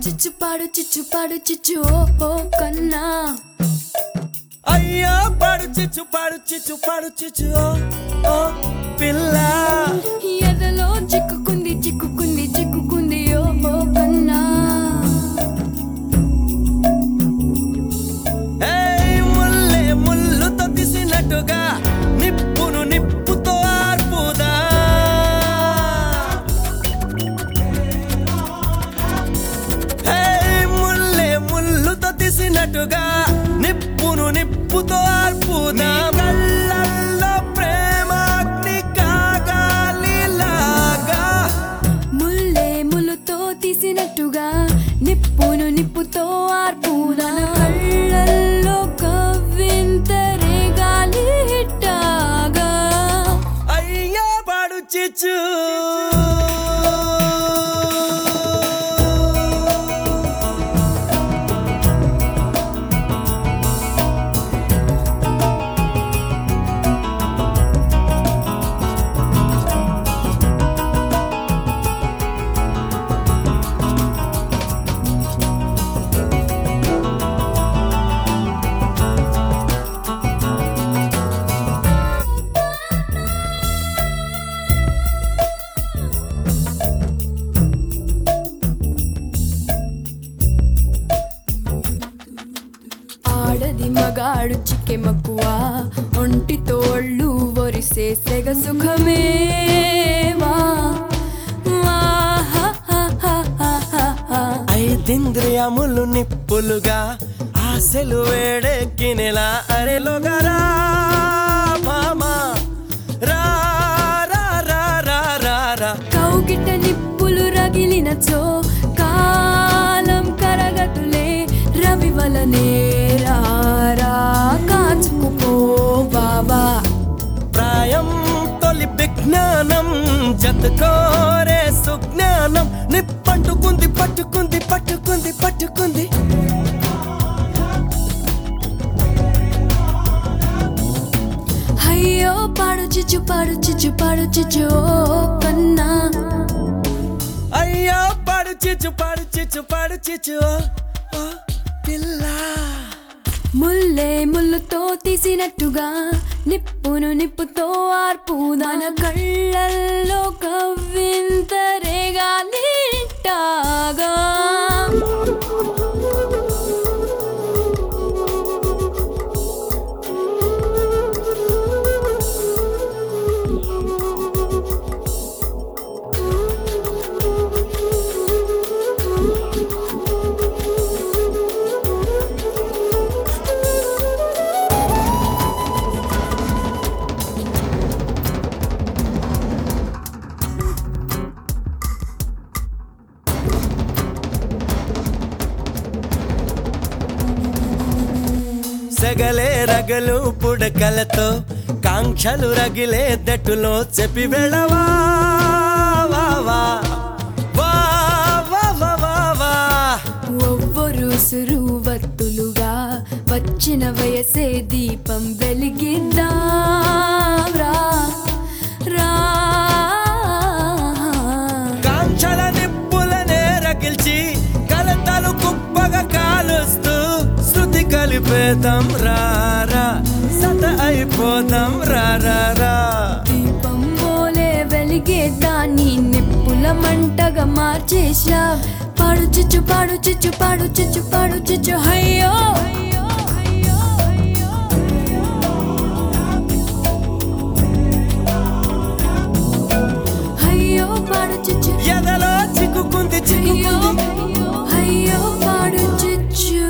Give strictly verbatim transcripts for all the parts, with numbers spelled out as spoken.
చిచ్చు పాడు చిచ్చు పాడు చిచ్చు ఓ ఓ కన్నా అయ్యో పాడు చిచ్చు పాడు చిచ్చు పాడు చిచ్చు ఓ ఓ పిల్ల ఎదలో చిక్కుకుంది చిక్కుకుంది చిక్కుకుంది ఓ ఓ కన్నా ఏయ్ ముల్లే ముల్లుతో తీసినట్టుగా నిప్పును నిప్పుతో ఆర్పుదా ఏయ్ ముల్లే ముల్లుతో తీసినట్టుగా నిప్పును నిప్పుతో ఆర్పుదా కళ్ళల్లో ప్రేమాగ్ని కాగాలిలాగా ముల్లే ముల్లుతో తీసినట్టుగా నిప్పును నిప్పుతో ఆర్పుదా కళ్ళల్లో కవ్వింతరే గాలి హిట్టాగా అయ్యా పాడు చిచ్చు ఆడది మగాడు చిక్కె మక్కువ ఒంటి తోళ్ళు ఒరిసే సెగ సుఖమే వా వా హా హా హా హా హా హా. ఐదింద్రియములు నిప్పులుగా ఆశలు వేడెక్కినెలా అరెలోగరా మామా రా రా రా రా రా రా కౌగిట నిప్పులు రగిలినచో కాలం కరగతులే రవి వలనే రారా కాచుకుపో బాబా ప్రాయం తొలి విజ్ఞానం జతకోరే సుజ్ఞానం నిప్పంటుకుంది పట్టుకుంది పట్టుకుంది పట్టుకుంది అయ్యో పాడు చిచ్చు పాడు చిచ్చు పాడు చిచ్చు ఓ కన్నా అయ్యో పాడు చిచ్చు పాడు చిచ్చు పాడు చిచ్చు ఓ, ఓ పిల్ల ముల్లే ముల్లుతో తీసినట్టుగా నిప్పును నిప్పుతో ఆర్పుదాన కళ్ళల్లో కవ్వింతరేగా నీటాగా సెగలే రగలు పుడకలతో కాంక్షలు రగిలే దట్టులో చెప్పి వెళ్ళవా వా వా వా వా వా వా వా ఒవ్వరు సురువత్తులుగా వచ్చిన వయసే దీపం వెలిగిద్దాం రా రా కాంక్షల నిప్పులనే రగిల్చి కలతలు కుప్పగా కాలుస్తూ శృతి కలిపేద్దాం రారా సత అయిపోదాం రారా దీపం పోలే వెలిగే దాన్ని నిప్పుల మంటగా మార్చేసా పాడు చిచ్చు పాడు చిచ్చు పాడు చిచ్చు పాడు చిచ్చు అయ్యో అయ్యో పాడు చిచ్చు ఎదలో చిక్కుకుంది అయ్యో చిక్కుకుంది అయ్యో పాడు చిచ్చు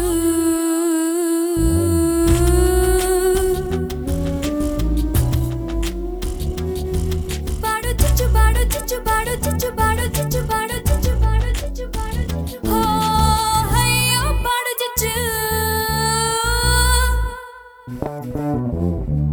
పాడు చిచ్చు పాడు చిచ్చు పాడు చిచ్చు పాడు చిచ్చు పాడు చిచ్చు పాడు చిచ్చు పాడు చిచ్చు ఓ అయ్యో పాడు చిచ్చు